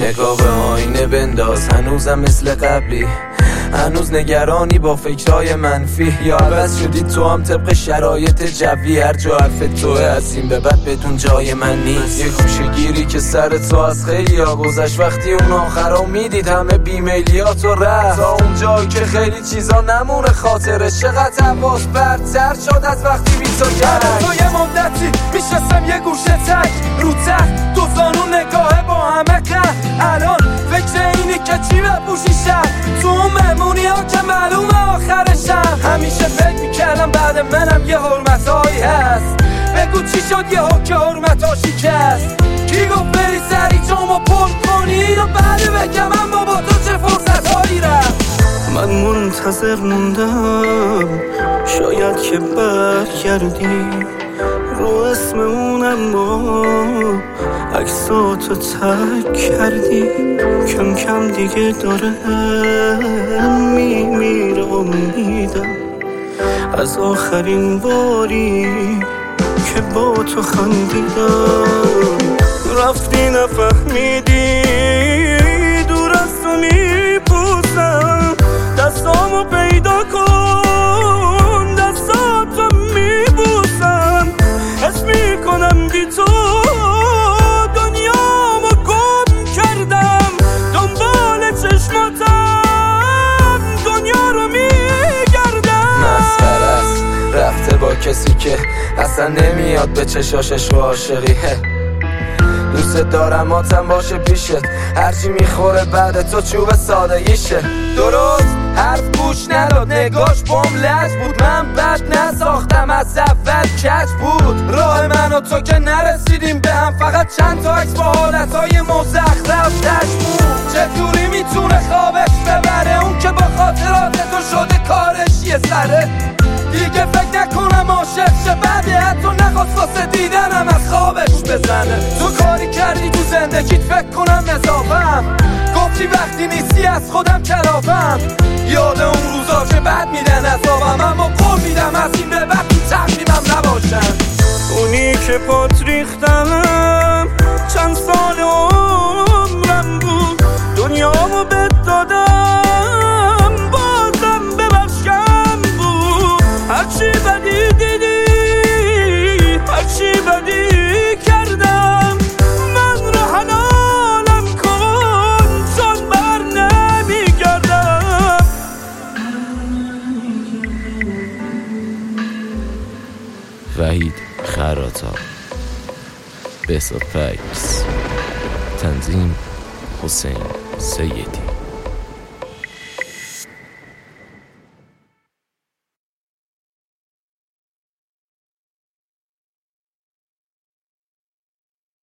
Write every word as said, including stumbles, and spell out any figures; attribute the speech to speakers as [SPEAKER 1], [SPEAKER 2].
[SPEAKER 1] نگاه به آینه بنداز، هنوزم مثل قبلی، هنوز نگرانی با فکرهای منفی، یا عوض شدی تو هم طبق شرایط جوی، هر جا حرف توه از این به بعد بدون جای من نیست. یه گوشه گیری که سر تو از خیلی ها گذشت، وقتی اون آخرا میدید همه بیمیلیات و رفت، تا اون جایی که خیلی چیزا نمونه خاطرش. چقدر حواس برتر شد از وقتی بی تو کردم. تو یه مدتی میشستم یه گوشه تک رو تخت، دو زانو نگاه با همه قهر، الان فکر اینی که چی بپوشی شب تو اون مهمونی ها که معلومه آخرشم. همیشه فکر میکردم بعد منم یه حرمت هایی هست، بگو چی شد یه ها که حرمت ها شکست. کی گفت بری سری جامو پر کنی و بعد بگم اما با تو چه فرصت هایی رفت.
[SPEAKER 2] من منتظر موندم شاید که برگردی رو اسم اون، اما عکساتو تک کردی. کم کم دیگه داره میمیره امیدم از آخرین باری که با تو خندیدم. رفتی نفهمیدی دور از تو میپوسم، دستامو پیدا کن دستاتو میبوسم، حس میکنم بی تو دنیامو گم کردم، دنبال چشماتم دنیا رو میگردم.
[SPEAKER 1] مسخره است رفته با کسی که اصلا نمیاد به چشاشش و عاشقی. دوست دارم آتم باشه پیشت، هرچی میخوره بعد تو چوب سادگیشه. درست حرف گوش نداد، نگاش بام لج بود، من بد نساختم از اول کج بود. راه من و تو که نرسیدیم به هم، فقط چند تا عکس با حالتهای مزخرف تش بود. چطوری میتونه خوابش ببره اون که با خاطرات تو شده کارش یه سره. دیگه فکر نکنم عاشق شه بعد حتی نخواست واسه دیدنم از خوابش بزنه. تو کاری کردی تو زندگیت فکر کنم نظافم، گفتی وقتی نیستی از خودم کلافم. یاد اون روزا که بد میدن عذابم، اما قول میدم از این به بعد تو تقریبم نباشم.
[SPEAKER 2] اونی که پات ریختم چند سال عمرم بود، دنیامو بهت دادم بازم ببخش کم بود. هرچی بدی دیدی هرچی بدی کردم، من رو حلالم کن چون بر نمیگردم.
[SPEAKER 3] وحید خراتا، بهزاد فیکس، تنظیم حسین سیدی.